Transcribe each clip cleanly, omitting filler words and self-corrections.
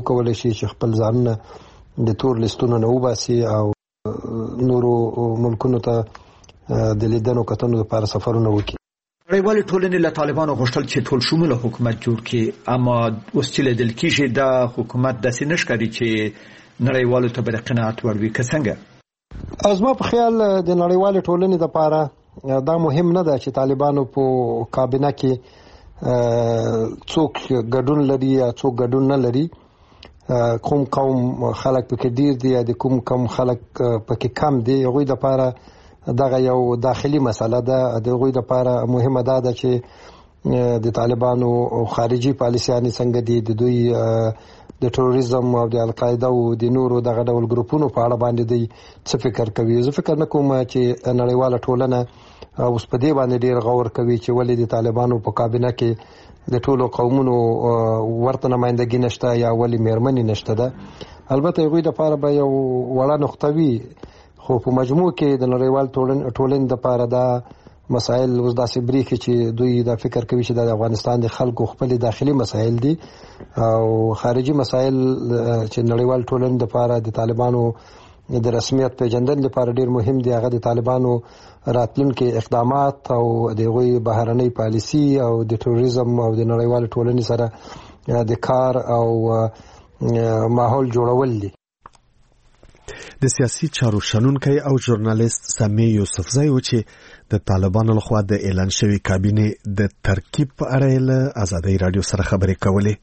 وکولی شي چې خپل ځانونه د تور لیستونو نه وباسي او نورو ملکونو ته د لیدنو کتنو لپاره سفرونه وکړي. نړیوالې ټولنې له طالبانو غوښتل چې ټول شموله حکومت جوړ کړي، اما اوس چې لیدل کېږي دا حکومت داسې نه ښکاري چې نړیوالو ته به د قناعت وړ وي. که څنګه؟ زما په خیال د نړیوالې ټولنې لپاره دا مهم نه ده چې طالبانو په کابینه کې څوک ګډون لري یا څوک ګډون نه لري، کوم قوم خلک پکې ډیر دي یا د کوم کم خلک پکې کم دي. هغوی لپاره دغه یو داخلي مسله ده. د هغوی لپاره مهمه ده چې د طالبانو خارجي پالیسیانې څنګه دي، د دوی د تروریزم او د القاعده او د نورو دغه ډول ګروپونو په اړه باندې دوی څه فکر کوي. زه فکر نه کوم چې نړیواله ټولنه اوس په دې باندې ډیر غور کوي چې ولې د طالبانو په کابینه کې د ټولو قومونو ورته نمایندګي نشته یا ولې میرمنې نشته ده. البته هغوی لپاره به یو وړه نقطه وي، خو په مجموع کې د نړیوال ټولنې لپاره دا مسایل اوس داسې بریښي چې دوی دا فکر کوي چې د افغانستان د خلکو خپل داخلي مسایل دي او خارجي مسایل چې نړیوال ټولنې لپاره د طالبانو د رسمیت پیژندنې لپاره ډیر مهم دي. هغه د طالبانو راتلونکي اقدامات او د هغوی بهرنۍ پالیسي او د تروریزم او د نړیوال ټولنې سره د کار او ماحول جوړول دي. د سیاسي چارو شنونکی او ژورنالیست سامي یوسفزی و چې د طالبانو لخوا د اعلان شوی کابینه د ترکیب په اړه له آزادۍ رادیو سره خبرې کولې.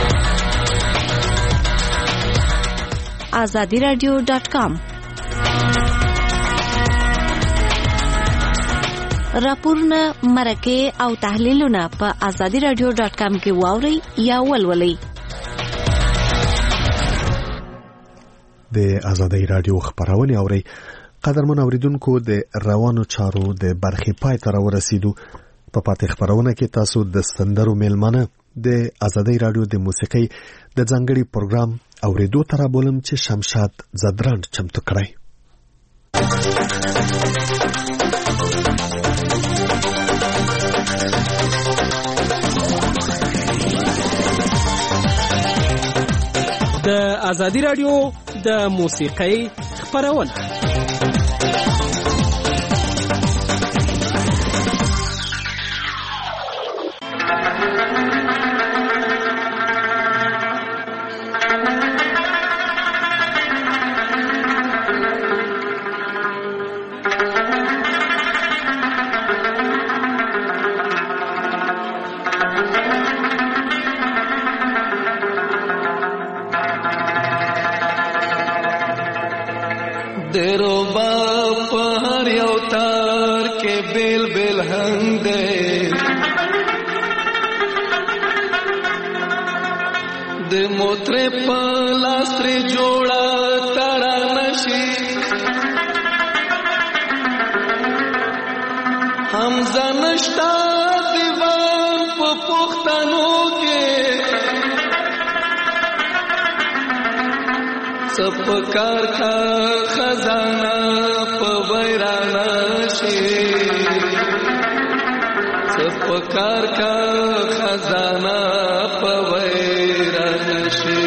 azadiradio.com راپورونه، مرکې او تحلیلونه په azadiradio.com کې واورئ یا ولولئ. د آزادۍ رادیو خبرونه اورئ. قدرمن اوریدونکو، د روانو چارو د برخې پای ته راورسیدو. په پاتې خبرونه کې تاسو د سندرو میلمانه د آزادۍ رادیو د موسیقۍ د ځانګړي پروګرام اوریدو ته رابولم چې شمشاد زدران چمتو کړی. د آزادۍ رادیو د موسیقۍ خبرونه. دیرو باپ هر یو تار کې بیل بیل هنګ دی، د موترې په لاس ترې جوړه تړه نشي، حمزه نشته دیوان په پښتنو کې، سپکار کا خزانه په بیرانه شي، سپکار کا خزانه په بیرانه شي.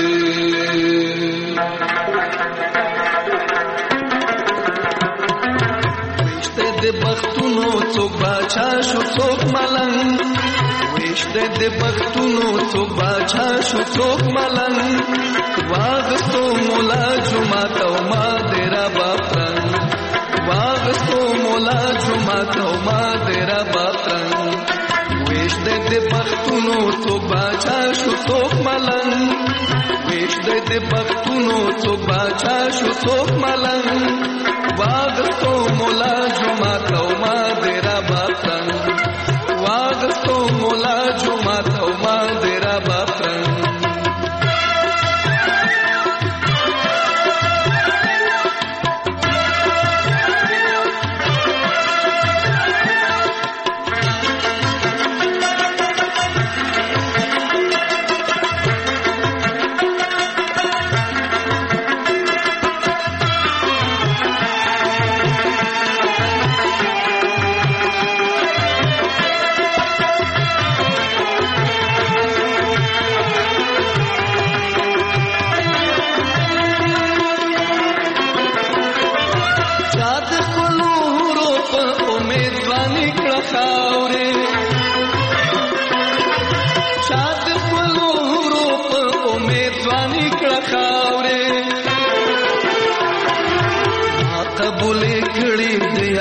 وشته د بختونو څوک باچا شو څوک ملنګ، وشته د بختونو څوک باچا شو څوک ملنګ، واغستو مولا جمعه او ما دیرا باپرنګ، واغستو مولا جمعه او ما دیرا باپرنګ، ویش د بختونو تو باچا شو څوک ملنګ، ویش د بختونو تو باچا شو څوک ملنګ، واغستو مولا جمعه او ما دیرا باپرنګ، واغستو مولا جمعه او ما دیرا باپرنګ.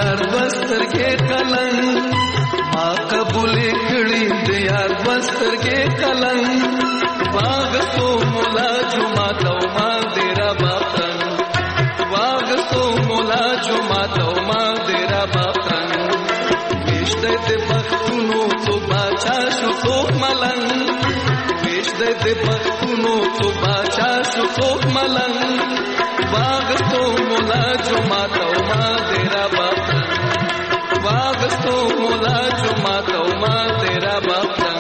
یار بستر کې قلم ما قبول کړی د یار بستر کې قلم واغ تو مولا جمعه تو ما ډیر باطن واغ تو مولا جمعه تو ما ډیر باطن وشته د بختونو تو باچا شو تو ملنګ وشته د بختونو تو باچا شو تو ملنګ واغ تو مولا جمعه تو ما ډیر باطن واغ تو مولا جمعه تو ما ډیر باطن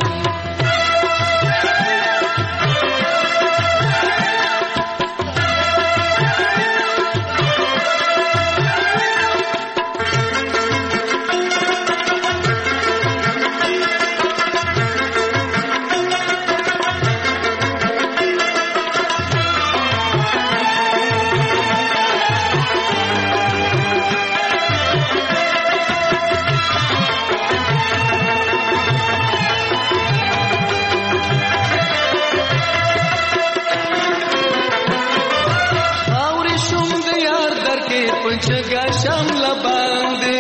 पंचगा श्यामला बांधे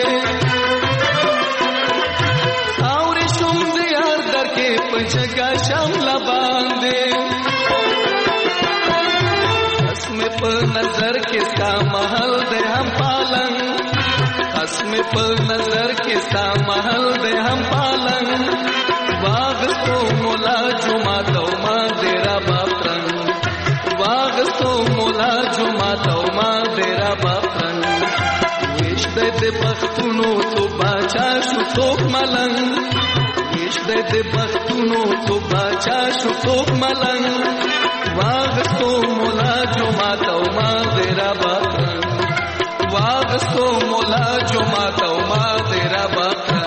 और शुम्द यार दर के पंचगा श्यामला बांधे हसमे पर नजर किसका महल दे हम पालन हसमे पर नजर किसका महल दे हम पालन वाग तो मोला जुमा तो माँ देरा बापरन वाग तो मोला जुमा तो माँ देरा बापरन د بختونو تو باچا شو څوک ملنګ وشته د بختونو تو باچا شو څوک ملنګ واغستو مولا جمعه تو ما دیرا باطن واغستو مولا جمعه تو ما دیرا باطن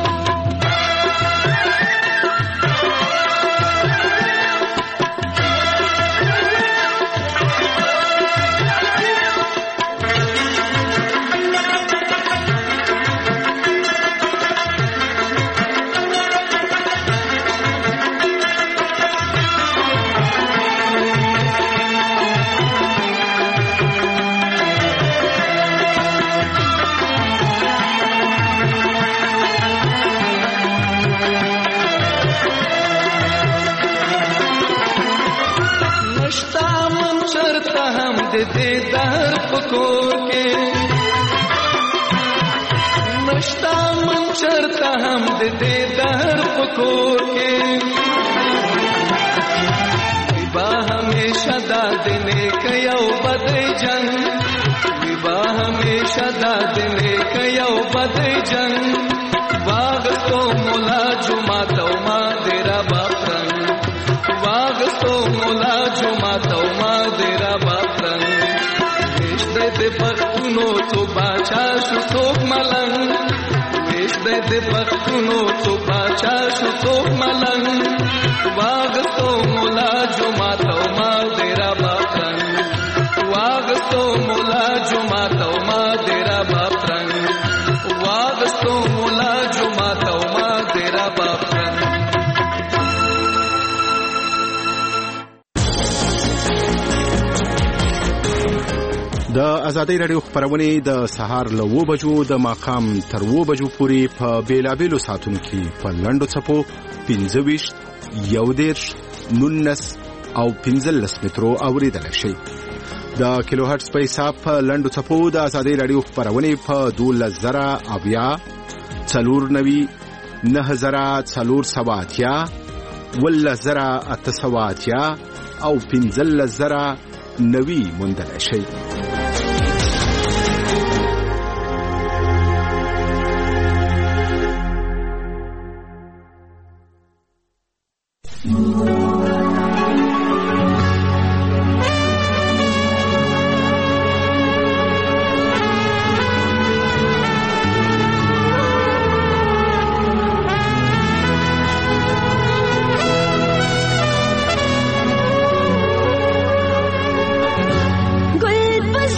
दे दर पकोर के नश्ता मन चरता हम दे दर पकोर के विवाह हमेशा दादने कयो बदे जंग विवाह हमेशा दादने कयो बदे जंग वाग तो मोला जुमा तो माँ देरा बापरन वाग तो मोला जुमा तो माँ देरा बापरन د بختونو تو باچا شو څوک ملنګ ویش د بختونو تو باچا شو څوک ملنګ واغ تو مولا جمعه تو ما دیرا باطن واغ تو مولا جمعه تو ما دیرا باطن واغ تو مولا جمعه تو ما دیرا باطن د آزادۍ رادیو خبرونه د سهار له 9 بجو د ماقام تر 9 بجو پورې په بیلابېلو ساعتونو کې په لنډو څپو 25 11 19 او 15 مترو اوریدل شي د کیلو هرتز په حساب په لنډو څپو د آزادۍ رادیو خبرونه په 12000 اویا 490 9470 10870 او 15090 موندل شي गुल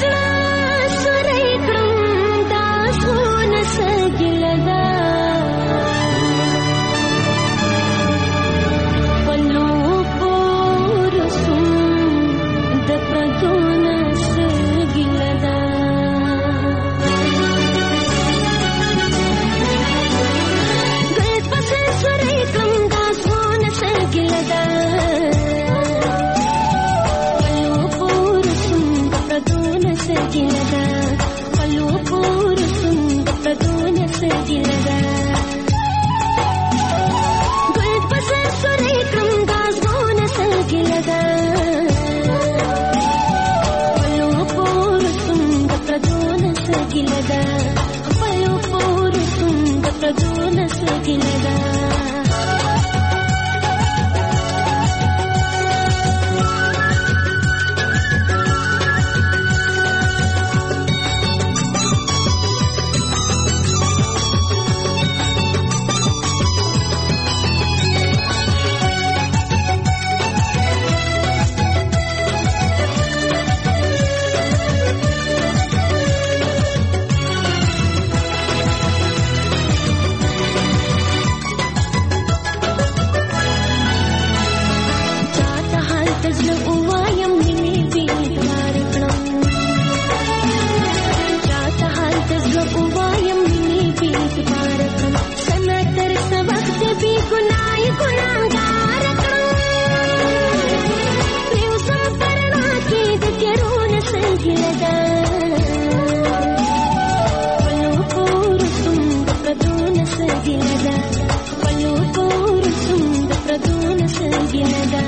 تزل وایم نیمه بیدوار کړم چاته حال تزل وایم نیمه بیدوار کړم سنا تر سبق بی ګنای ګناګار کړم یو سم پرنا کې د تیرون سنګلدا ولو پور سم د پردون سنګلدا ولو پور سم د پردون سنګلدا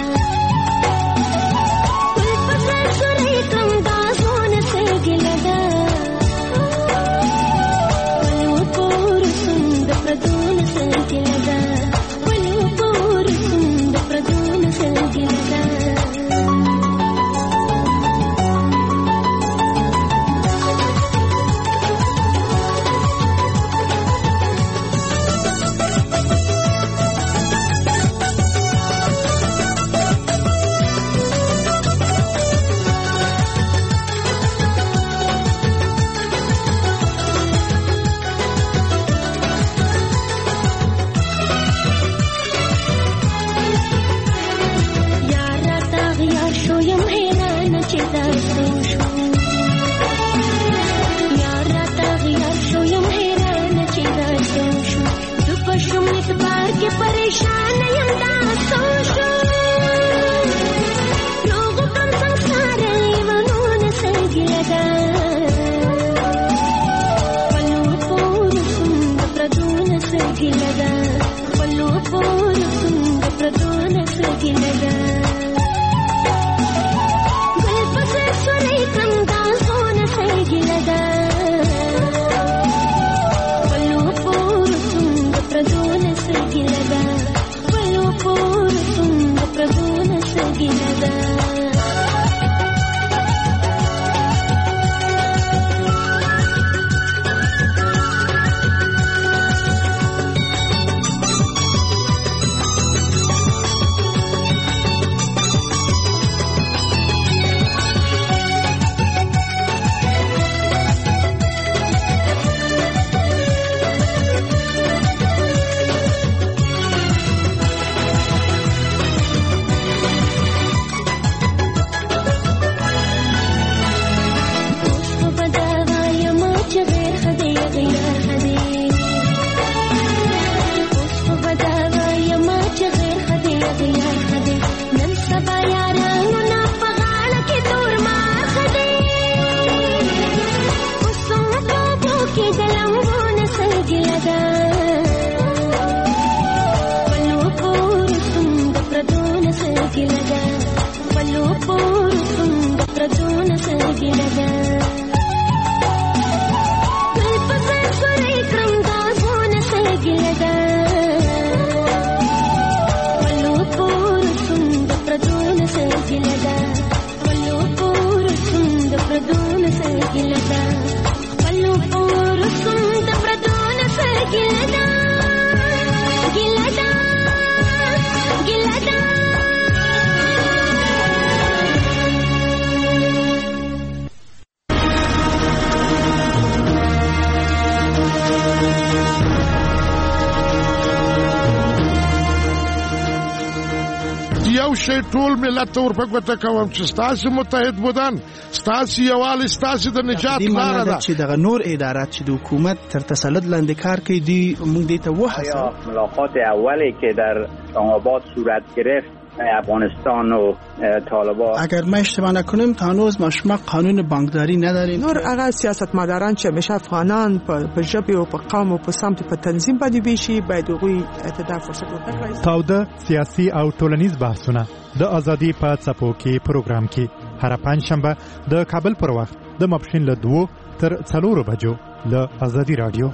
شي ټول ملت ورپکوته کوم چې ستاسو متحد بودن ستاسو یوال ستاسو د نجات لاره ده چې دغه نور ادارات چې د حکومت تر تسلط لاندې کار کوي دی موږ دې ته وحاسب ملاقات اولی که در اسلام‌آباد صورت گرفت افغانستان و طالبان اگر ما اشتباه نکنیم تا هنوز ما قانون بانکداری نداریم نور هغه سیاستمداران چې همیشه افغانان په ژبه او په قوم او په سمت په تنظیم باندې بيشي باید هغوی اعتدال فرصت ورکړي. تاوده سیاسي او ټولنیز بحثونه د ازادي په څپو کې پروګرام کې هر پنځشنبه د کابل پر وخت د ماپښین له 2 تر 4 بجو له ازادي رادیو.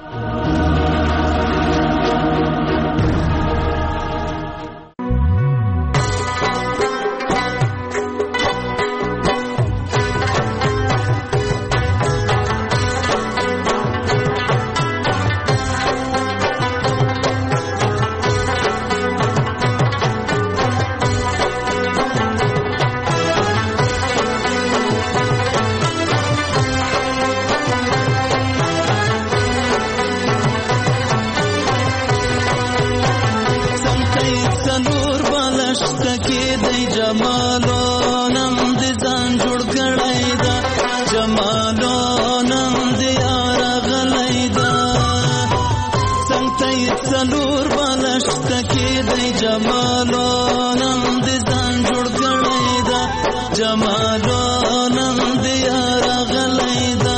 جمالو نن دیار غلیدا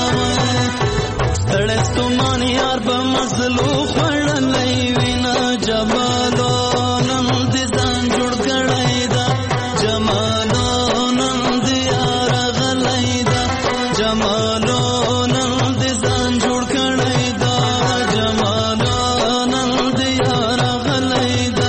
ستړستمان یار په مزلو خړلې وینا جمالو نن دې ځان جوړ کړی دا جمالو نن دیار غلیدا جمالو نن دې ځان جوړ کړی دا جمالو نن دیار غلیدا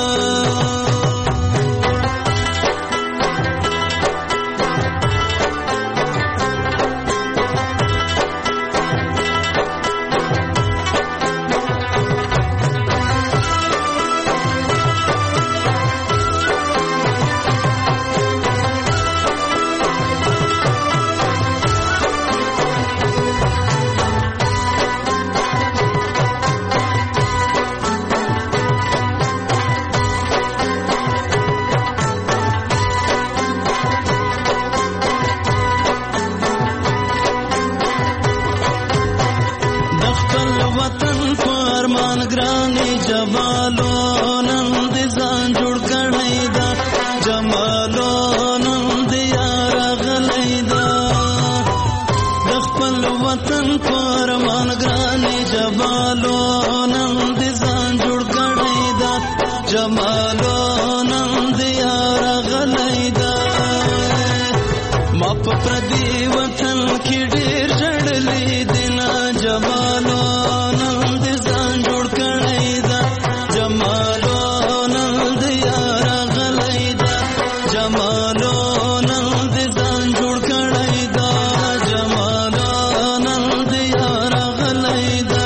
جمالو نن دې ځان جوړ کړی دا جمالو نن دې یار غلی دا د خپل وطن په ارمان ګرانې جمالو نن دې ځان جوړ کړی دا جمالو نن دې یار غلی دا ما په پردي وطن کې ډېر ژړلې دي نه جمالو نن دې ځان جوړ کړی دا جمالو نن دې یار غلی دا جمالو نن دې ځان جوړ کړی دا جمالو نن دې یار غلی دا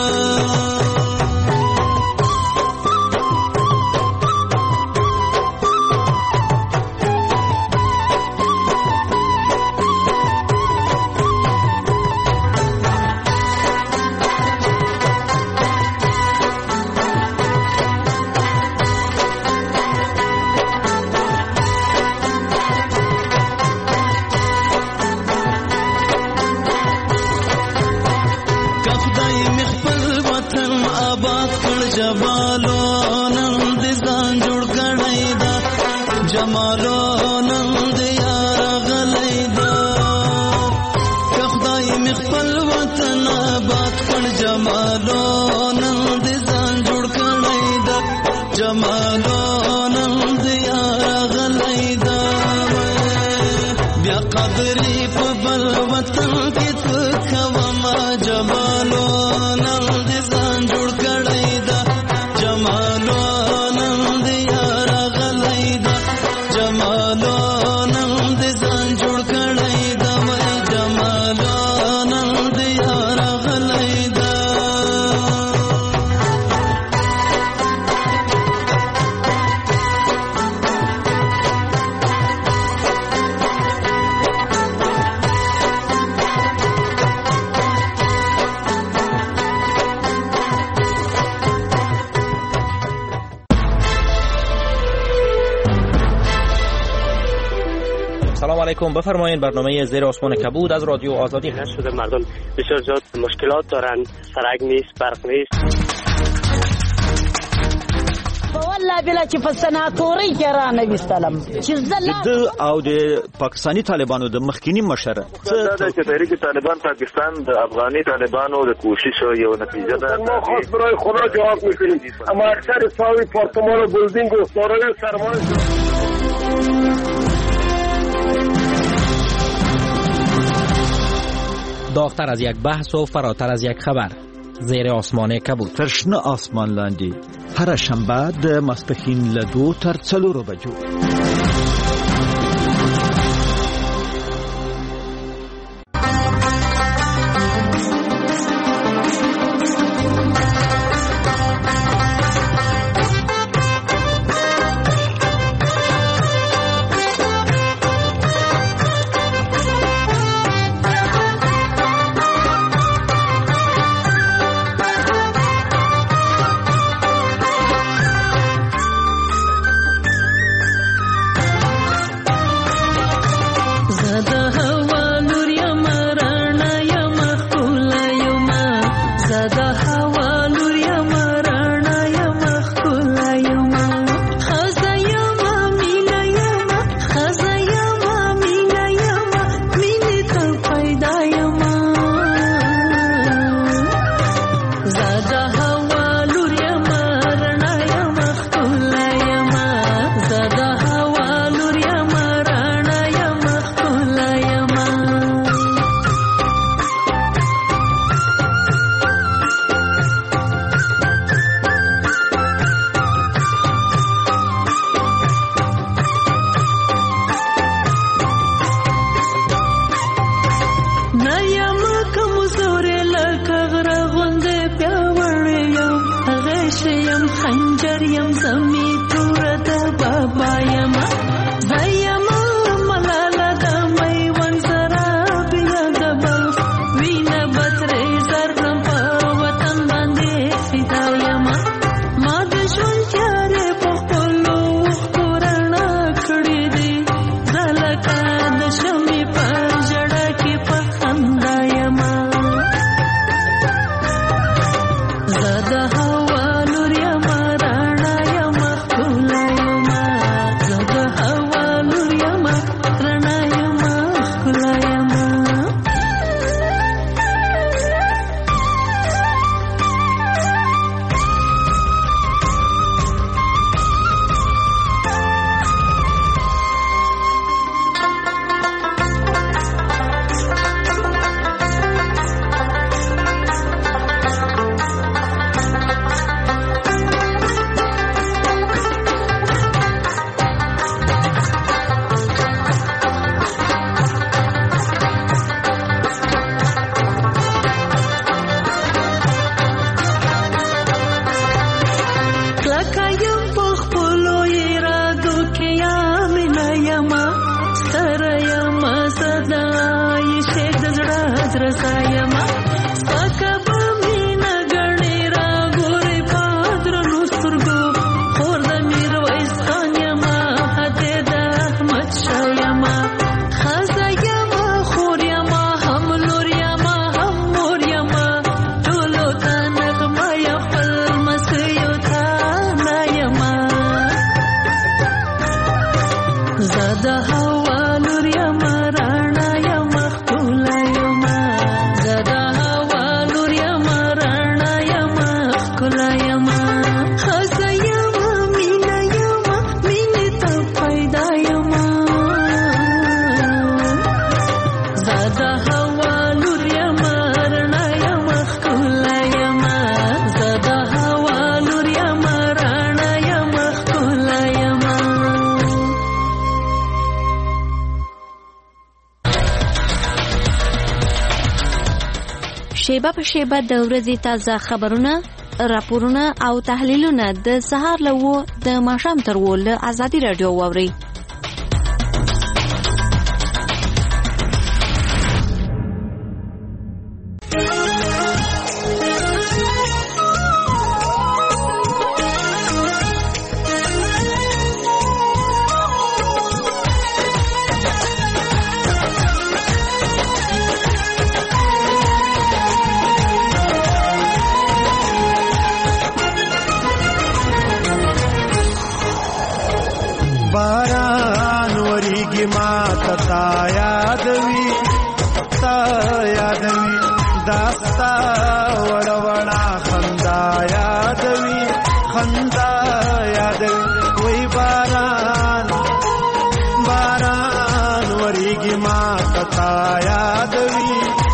جمالو نن دې ځان جوړ کړی دا جمالو نن دې یار غلی دا که خدای مې خپل وطن آباد کړ جمالو نن دې ځان جوړ کړی دا جمالو نن دې یار غلی دا بیا قدرې په بل وطن کې څه کومه جمالو نن دې ځان جوړ کړی دا جمالو نن دې یار غلی دا جمالو نن دې ځان جوړ کړی دا جمالو نن دې یار غلی دا سلام علیکم. بفرمایید برنامه زیر آسمان کبود از رادیو آزادی هست. شده مردم بسیار زیاد مشکلات دارن، سرک نیست، برق نیست. والله بلا چې په سناتوري کې را نه وستلم چې د او د پاکستانی طالبانو د مخکینی مشر دا چې تحریک طالبان پاکستان د افغاني طالبانو د کوشش یو نتیجه ده. ما خاص برای خدا جواب میکنیم اما اکثر ساوی پارتمان و بلدینگ و سارای سرمایه داغتر از یک بحث و فراتر از یک خبر. زیر آسمان کبود. ترشنه آسمان لاندی. هر شنبه د ماسپښین له 2 تر 4 بجو. سره یم صدا یې شیخ د زړه درسا یم سپکه به مینه ګڼې راګورې په درنو سترګو خور د میرویس خان یم هدې د احمد شاه یم ښځه یم خور یم هم لور یم هم مور یم ټولو ته نغمه یم خپل مسیو ته نه یم زه د هوا لور یم راڼه یم ښکلا یم زه د هوا لور یم راڼه یم ښکلا یم ښځه یم مینه یم مینې ته پیدا یم زه د هوا لور یم راڼه یم ښکلا یم زه د هوا لور یم راڼه یم ښکلا یم شیبه په شیبه د ورځې تازه خبرونه، راپورونه او تحلیلونه د سهار له 9 د ماښام تر 10 له ازادي راډیو واورئ. باران وریږي ما تا یادوي داستا وړه وړه خندا یادوي وای باران وریږي ما تا یادوي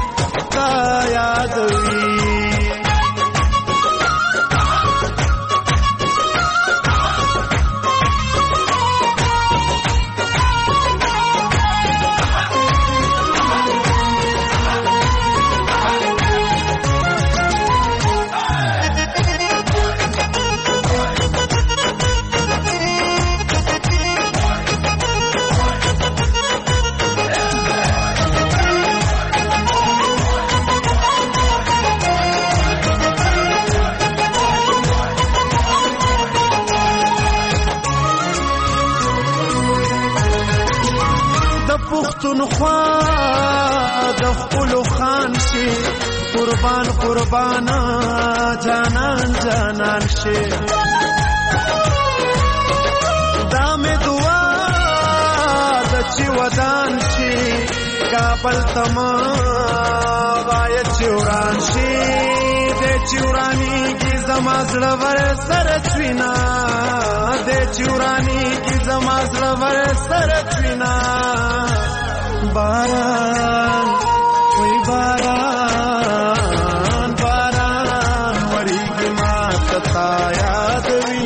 پښتونخوا د خپل خان شي قربان جانان شي دا مې دعا د چې ودان شي کابل تما غایت چوران شي د چورانی کی زما زړه ور سره چوینا د چورانی کی زما زړه ور سره چوینا باران وای باران وریږي ما تا یادوي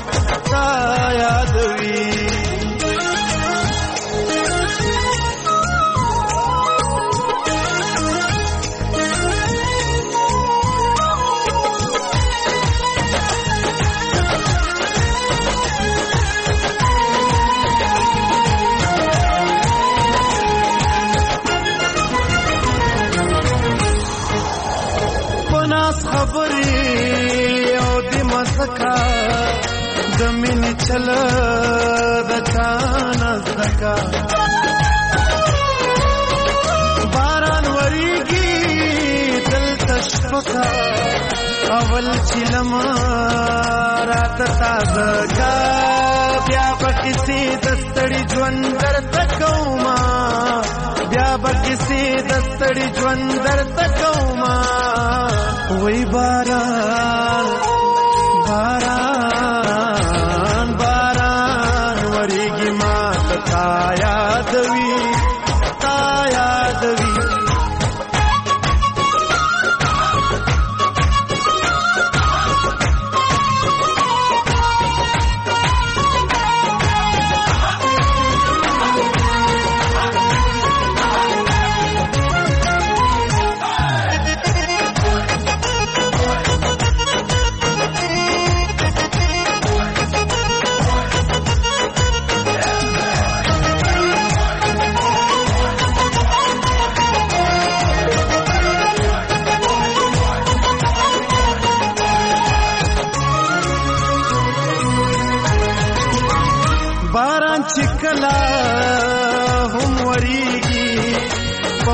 خبرې او د مسکا د مینې چل د چانه زکا باران وریږي دلته شپکا اول چلم رات تازه کا بیا بکسی دستړي ژوند درته کوما بیا بکسی دستړي ژوند درته کوما وای باران وریږي ما تا یادوي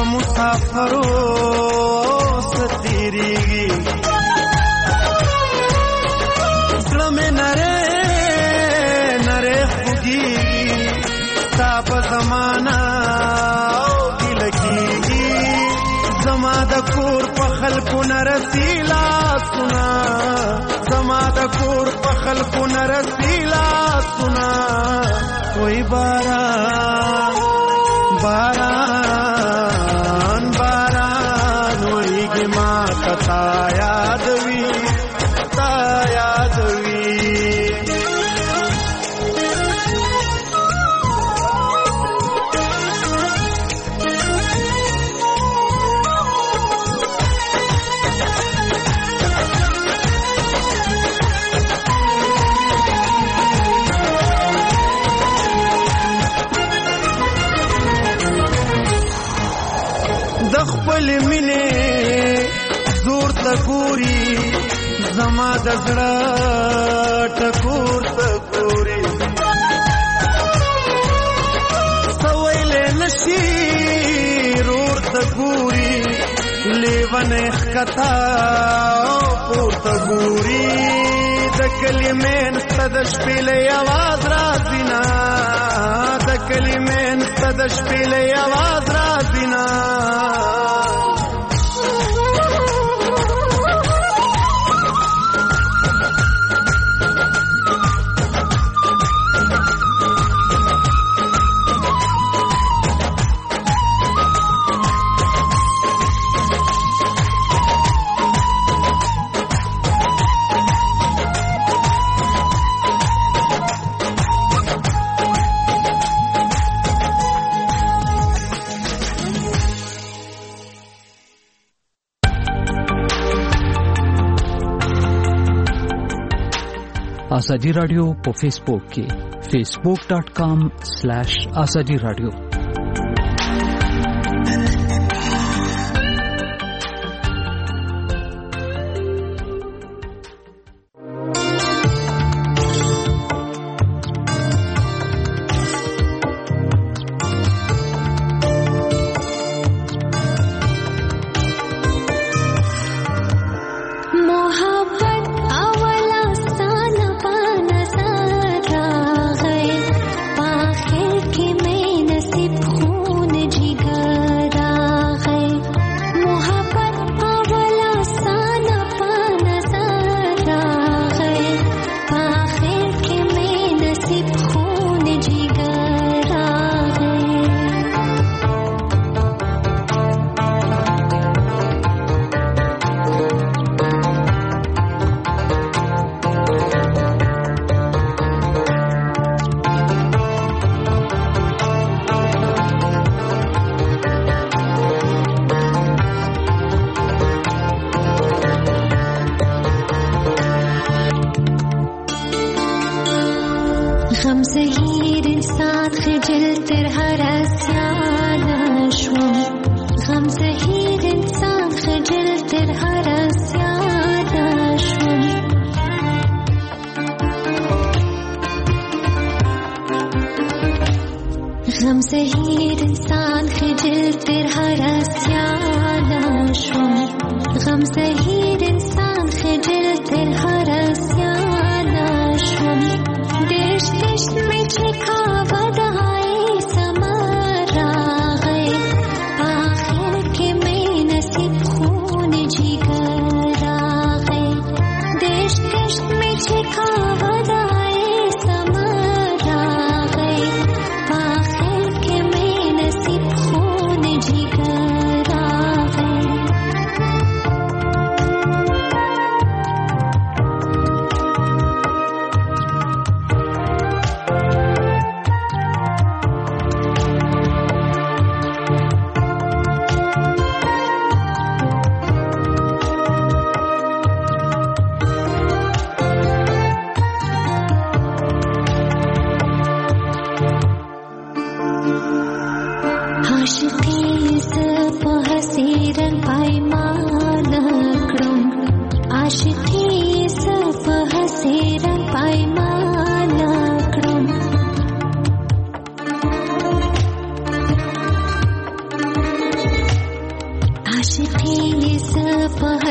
مسافرو ستیریږي زړه مې نری نری خوږیږي ستا په زمانه ګیله کېږي زما د کور په خلکو نه رسي لاسونه زما د کور په خلکو نه رسي لاسونه وای باران باران باران وایږي ما ته تا یادوي تا یادوي خپل مینې زور ته ګوري زما د زړه ټکور ته ګوري سویلې نشي رور ته ګوري لیونې ښکتا پورته ګوري د کلمې نسته د شپېلې اواز راځي نه د کلمې نسته د شپېلې اواز راځي نه آزادی رادیو په فیسبوک کې facebook.com/azadi radio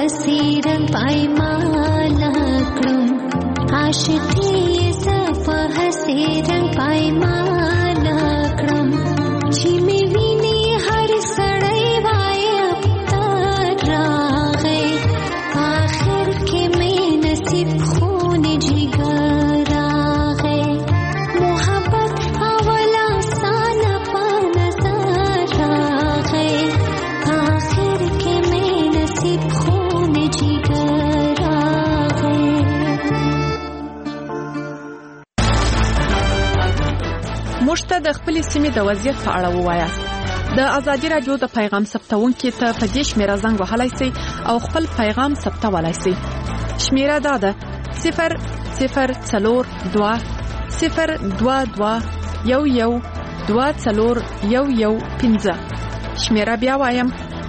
هسې رنګ پایماله کړم عاشقي زه په هسې رنګ پایماله کړم چې مې ویني هر سړی وایي ابتر راغی آخر کې مې نصیب خون جګر راغی محبت اول آسان په نظر راغی آخر کې مې نصیب خون جګر راغی. موږ ته د خپلې سیمې د وضعیت په اړه ووایاست. د ازادي رادیو د پیغام ثبتونکي ته په دې شمیره زنګ وهلی سئ او خپل پیغام ثبتولی سئ. شمیره دا ده 0042211241115. شمیره بیا وایم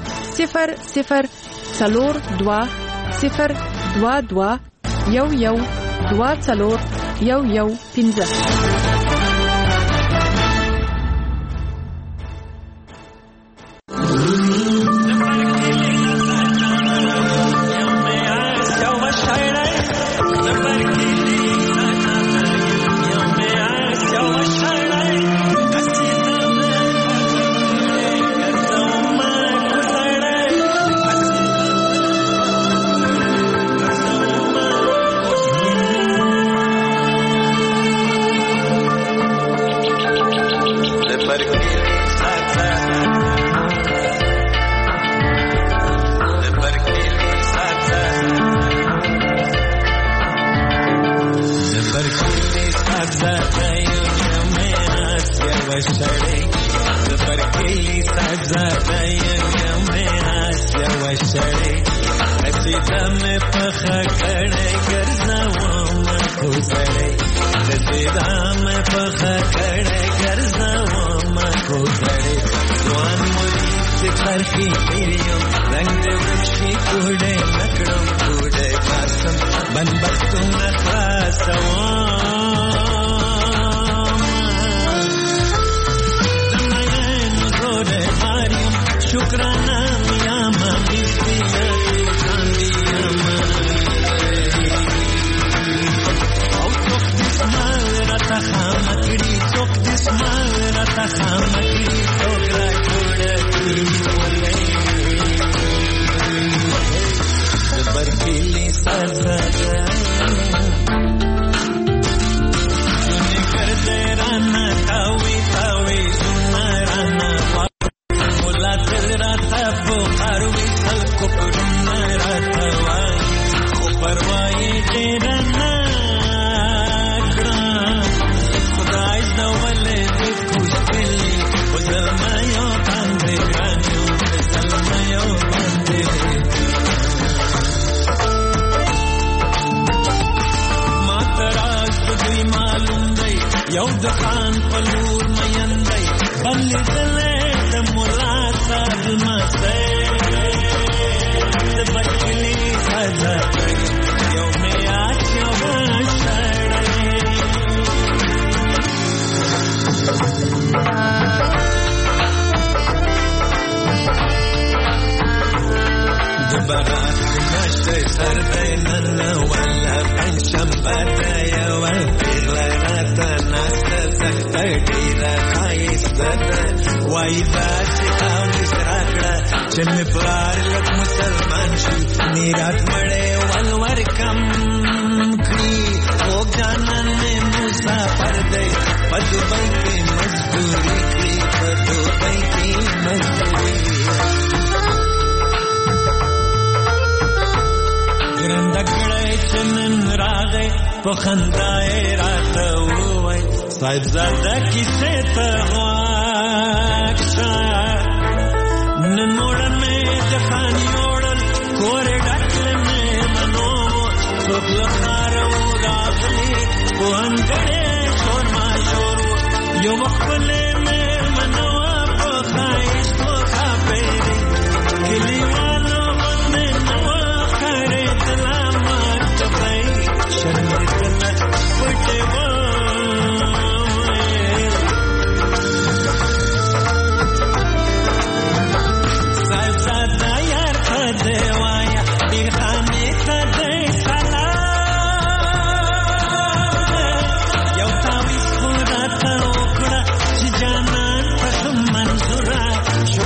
0042211241115.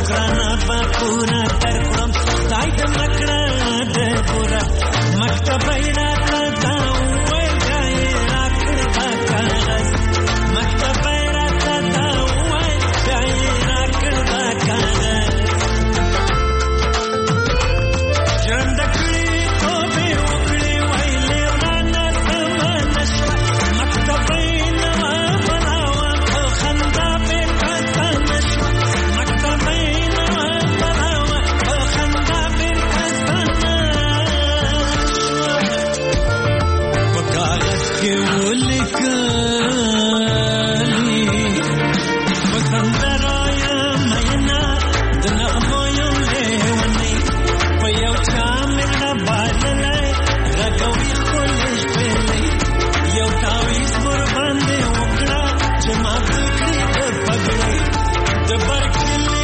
ګرانه باکونه درکړم خدای د مکړه د ګوره مکتب یې راته دا وویل بیا یې راکړ دا کاغذ مکتب یې راته دا وویل بیا یې راکړ دا کاغذ ژرنده کړي توبې وکړې ویلې ورانه زمانه شوه مکتب یې نه وه بلاوه په خندا بېرته ستانه شوه مکتب یې نه وه بلاوه په خندا بېرته ستانه شوه په کاغذ کې ولیکلي په سندرو یم میینه د نغمو یم لیونی په یو چا مې زړه بایللی غږوي ښکلې شپېلۍ یو تاویز ورباندې وکړه چې ماته کړي د پګړۍ د برکلي